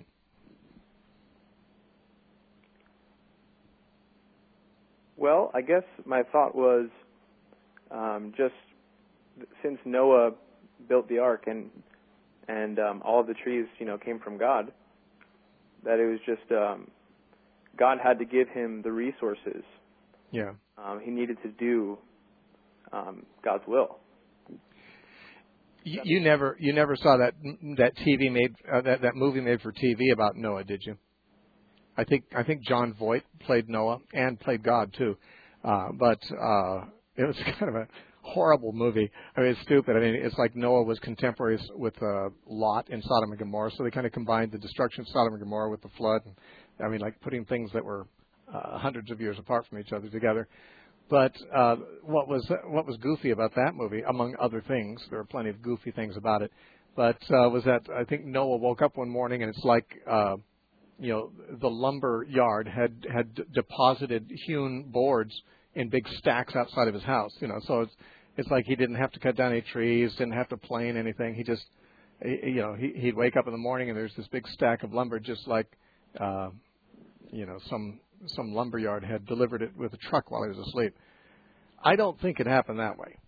Well, I guess my thought was um, just since Noah built the ark and and um, all of the trees, you know, came from God, that it was just um, God had to give him the resources. Yeah. Um, he needed to do um, God's will. You, you never, you never saw that that T V made uh, that that movie made for T V about Noah, did you? I think I think John Voight played Noah and played God too, uh, but uh, it was kind of a horrible movie. I mean, it's stupid. I mean, it's like Noah was contemporaries with uh, Lot in Sodom and Gomorrah, so they kind of combined the destruction of Sodom and Gomorrah with the flood. And, I mean, like putting things that were uh, hundreds of years apart from each other together. But uh, what was what was goofy about that movie, among other things, there were plenty of goofy things about it, but uh, was that I think Noah woke up one morning and it's like, uh, you know, the lumber yard had had d- deposited hewn boards in big stacks outside of his house. You know, so it's It's like he didn't have to cut down any trees, didn't have to plane anything. He just, you know, he, he'd wake up in the morning and there's this big stack of lumber, just like, uh, you know, some some lumberyard had delivered it with a truck while he was asleep. I don't think it happened that way.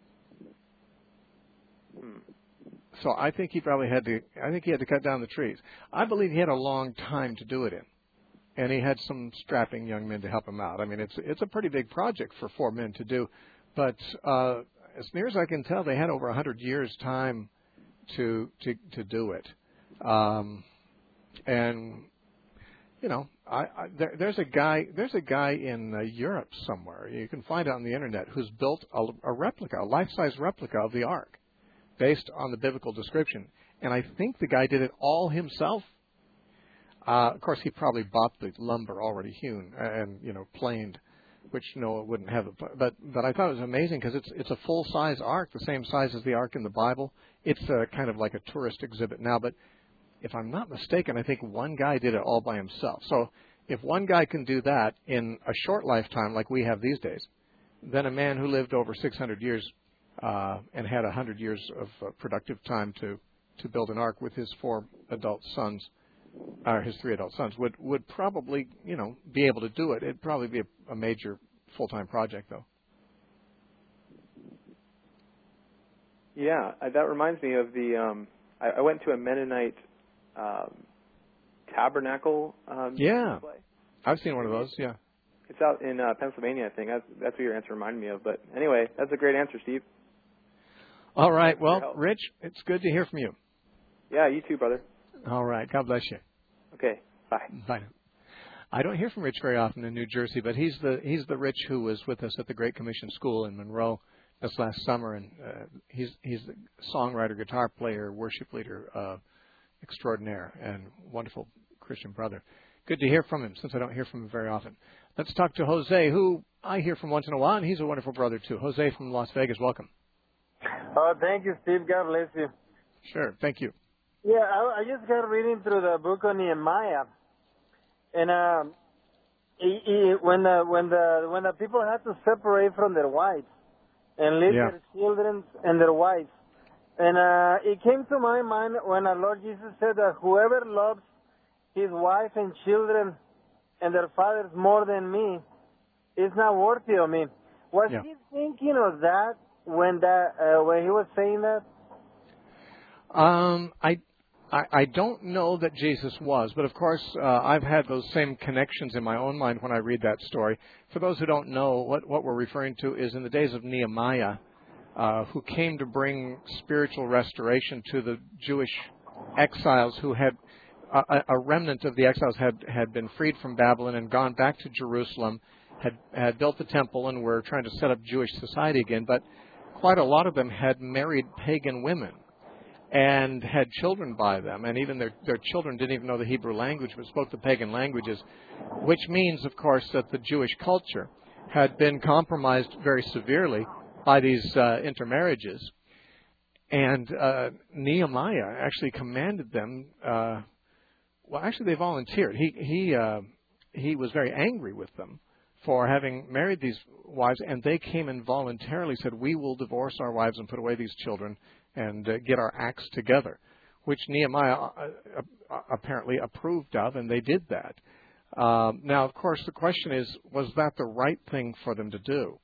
Hmm. So I think he probably had to. I think he had to cut down the trees. I believe he had a long time to do it in, and he had some strapping young men to help him out. I mean, it's it's a pretty big project for four men to do, but uh, as near as I can tell, they had over a hundred years time to to to do it, um, and you know, I, I there, there's a guy there's a guy in uh, Europe somewhere. You can find it on the internet who's built a, a replica, a life-size replica of the Ark, based on the biblical description. And I think the guy did it all himself. Uh, of course, he probably bought the lumber already hewn and, you know, planed, which Noah wouldn't have. But but I thought it was amazing because it's it's a full-size ark, the same size as the ark in the Bible. It's uh, kind of like a tourist exhibit now. But if I'm not mistaken, I think one guy did it all by himself. So if one guy can do that in a short lifetime like we have these days, then a man who lived over six hundred years Uh, and had a hundred years of uh, productive time to, to build an ark with his four adult sons, or his three adult sons, would, would probably, you know, be able to do it. It'd probably be a, a major full-time project, though. Yeah, uh, that reminds me of the. Um, I, I went to a Mennonite um, tabernacle. Um, yeah, display. I've seen one of those. Yeah, it's out in uh, Pennsylvania, I think. That's, that's what your answer reminded me of. But anyway, that's a great answer, Steve. All right. Well, Rich, it's good to hear from you. Yeah, you too, brother. All right. God bless you. Okay. Bye. Bye. I don't hear from Rich very often in New Jersey, but he's the he's the Rich who was with us at the Great Commission School in Monroe this last summer, and uh, he's he's the songwriter, guitar player, worship leader uh, extraordinaire, and wonderful Christian brother. Good to hear from him, since I don't hear from him very often. Let's talk to Jose, who I hear from once in a while, and he's a wonderful brother too. Jose from Las Vegas, welcome. Oh, thank you, Steve. God bless you. Sure, thank you. Yeah, I, I just got reading through the book of Nehemiah, and um, he, he, when the when the when the people had to separate from their wives and leave yeah. their children and their wives, and uh, it came to my mind when our Lord Jesus said that whoever loves his wife and children and their fathers more than me is not worthy of me. Was yeah. he thinking of that? When that uh, when he was saying that? Um, I, I I don't know that Jesus was, but of course uh, I've had those same connections in my own mind when I read that story. For those who don't know, what what we're referring to is in the days of Nehemiah, uh, who came to bring spiritual restoration to the Jewish exiles who had a, a remnant of the exiles had had been freed from Babylon and gone back to Jerusalem, had had built the temple and were trying to set up Jewish society again, but quite a lot of them had married pagan women and had children by them, and even their, their children didn't even know the Hebrew language but spoke the pagan languages, which means, of course, that the Jewish culture had been compromised very severely by these uh, intermarriages. And uh, Nehemiah actually commanded them, uh, well, actually they volunteered. He, he, uh, he was very angry with them for having married these wives, and they came and voluntarily said, we will divorce our wives and put away these children and uh, get our acts together, which Nehemiah uh, uh, apparently approved of, and they did that. Um, now, of course, the question is, was that the right thing for them to do?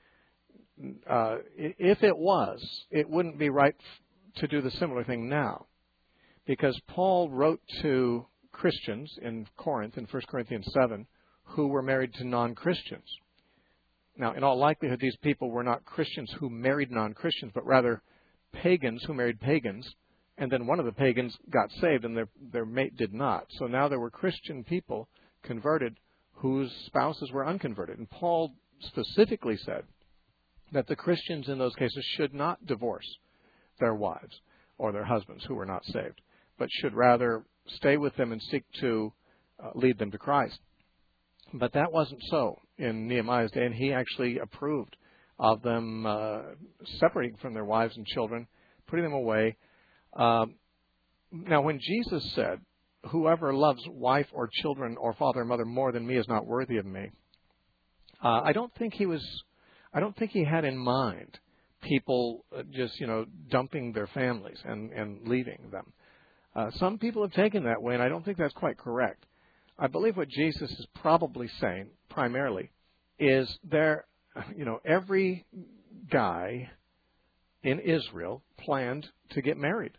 Uh, if it was, it wouldn't be right to do the similar thing now, because Paul wrote to Christians in Corinth, in First Corinthians seven, who were married to non-Christians. Now, in all likelihood, these people were not Christians who married non-Christians, but rather pagans who married pagans, and then one of the pagans got saved and their, their mate did not. So now there were Christian people converted whose spouses were unconverted. And Paul specifically said that the Christians in those cases should not divorce their wives or their husbands who were not saved, but should rather stay with them and seek to uh, lead them to Christ. But that wasn't so in Nehemiah's day, and he actually approved of them uh, separating from their wives and children, putting them away. Um, now, when Jesus said, whoever loves wife or children or father or mother more than me is not worthy of me, uh, I don't think he was, I don't think he had in mind people just, you know, dumping their families and, and leaving them. Uh, some people have taken that way, and I don't think that's quite correct. I believe what Jesus is probably saying, primarily, is there you know, every guy in Israel planned to get married.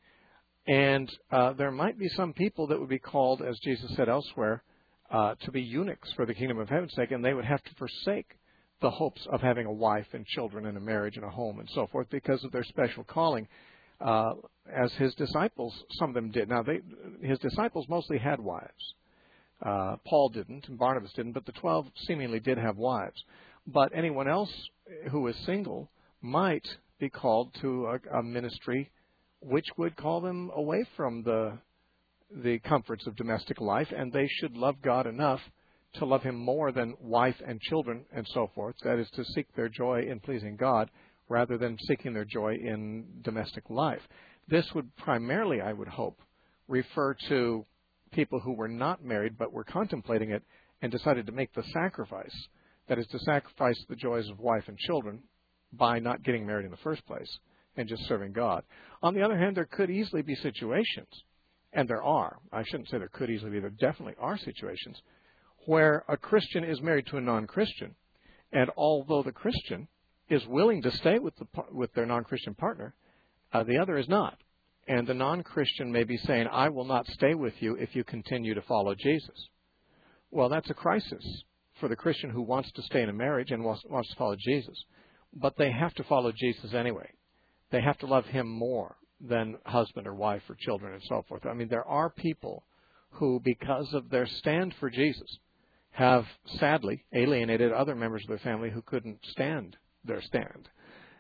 And uh, there might be some people that would be called, as Jesus said elsewhere, uh, to be eunuchs for the kingdom of heaven's sake, and they would have to forsake the hopes of having a wife and children and a marriage and a home and so forth because of their special calling, uh, as his disciples, some of them did. Now, they, his disciples mostly had wives. Uh, Paul didn't, and Barnabas didn't, but the twelve seemingly did have wives. But anyone else who is single might be called to a, a ministry which would call them away from the the comforts of domestic life, and they should love God enough to love Him more than wife and children and so forth. That is, to seek their joy in pleasing God rather than seeking their joy in domestic life. This would primarily, I would hope, refer to people who were not married but were contemplating it and decided to make the sacrifice, that is, to sacrifice the joys of wife and children by not getting married in the first place and just serving God. On the other hand, there could easily be situations, and there are, I shouldn't say there could easily be, there definitely are situations, where a Christian is married to a non-Christian, and although the Christian is willing to stay with the with their non-Christian partner, uh, the other is not. And the non-Christian may be saying, I will not stay with you if you continue to follow Jesus. Well, that's a crisis for the Christian who wants to stay in a marriage and wants, wants to follow Jesus. But they have to follow Jesus anyway. They have to love Him more than husband or wife or children and so forth. I mean, there are people who, because of their stand for Jesus, have sadly alienated other members of their family who couldn't stand their stand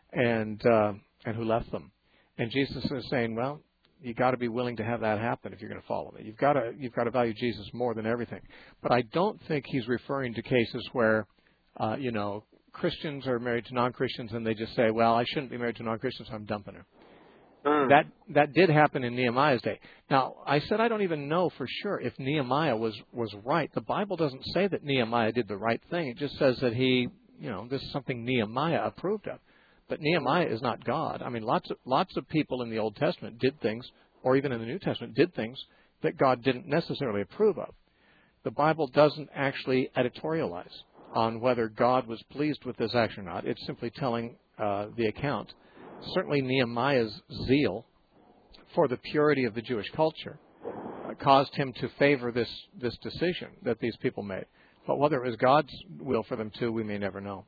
and uh, and who left them. And Jesus is saying, well, you got to be willing to have that happen if you're going to follow me. You've got to you've got to value Jesus more than everything. But I don't think He's referring to cases where, uh, you know, Christians are married to non-Christians and they just say, well, I shouldn't be married to a non-Christian, so I'm dumping her. Mm. That that did happen in Nehemiah's day. Now, I said I don't even know for sure if Nehemiah was, was right. The Bible doesn't say that Nehemiah did the right thing. It just says that he, you know, this is something Nehemiah approved of. But Nehemiah is not God. I mean, lots of lots of people in the Old Testament did things, or even in the New Testament, did things that God didn't necessarily approve of. The Bible doesn't actually editorialize on whether God was pleased with this action or not. It's simply telling uh, the account. Certainly Nehemiah's zeal for the purity of the Jewish culture uh, caused him to favor this, this decision that these people made. But whether it was God's will for them to, we may never know.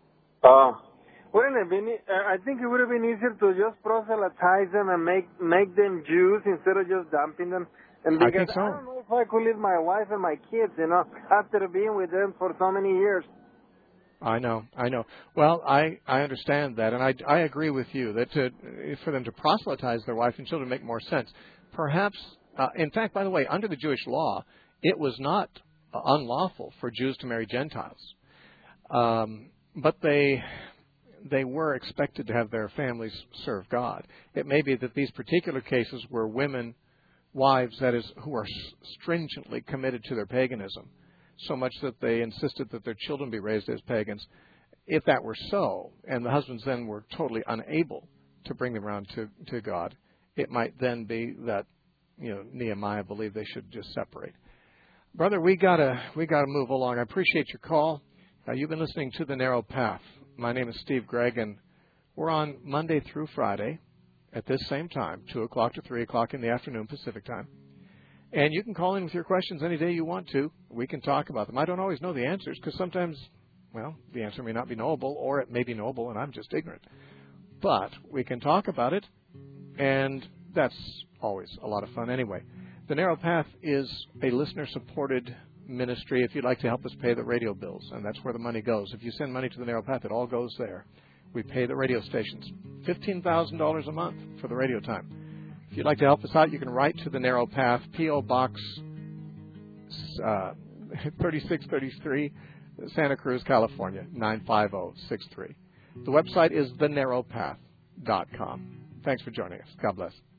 Uh, wouldn't it be, uh, I think it would have been easier to just proselytize them and make make them Jews instead of just dumping them. And because I think so. I don't know if I could leave my wife and my kids, you know, after being with them for so many years. I know, I know. Well, I, I understand that, and I, I agree with you that to, for them to proselytize their wife and children make more sense. Perhaps, uh, in fact, by the way, under the Jewish law, it was not uh, unlawful for Jews to marry Gentiles, um, but they they were expected to have their families serve God. It may be that these particular cases were women, wives, that is, who are stringently committed to their paganism, so much that they insisted that their children be raised as pagans. If that were so, and the husbands then were totally unable to bring them around to, to God, it might then be that, you know, Nehemiah believed they should just separate. Brother, we gotta we gotta move along. I appreciate your call. Uh, you've been listening to The Narrow Path. My name is Steve Gregg, and we're on Monday through Friday at this same time, two o'clock to three o'clock in the afternoon Pacific time. And you can call in with your questions any day you want to. We can talk about them. I don't always know the answers because sometimes, well, the answer may not be knowable, or it may be knowable and I'm just ignorant. But we can talk about it, and that's always a lot of fun anyway. The Narrow Path is a listener-supported ministry if you'd like to help us pay the radio bills, and that's where the money goes. If you send money to the Narrow Path, it all goes there. We pay the radio stations fifteen thousand dollars a month for the radio time. If you'd like to help us out, you can write to the Narrow Path, P O. Box uh, thirty-six thirty-three, Santa Cruz, California, nine five zero six three. The website is the narrow path dot com. Thanks for joining us. God bless.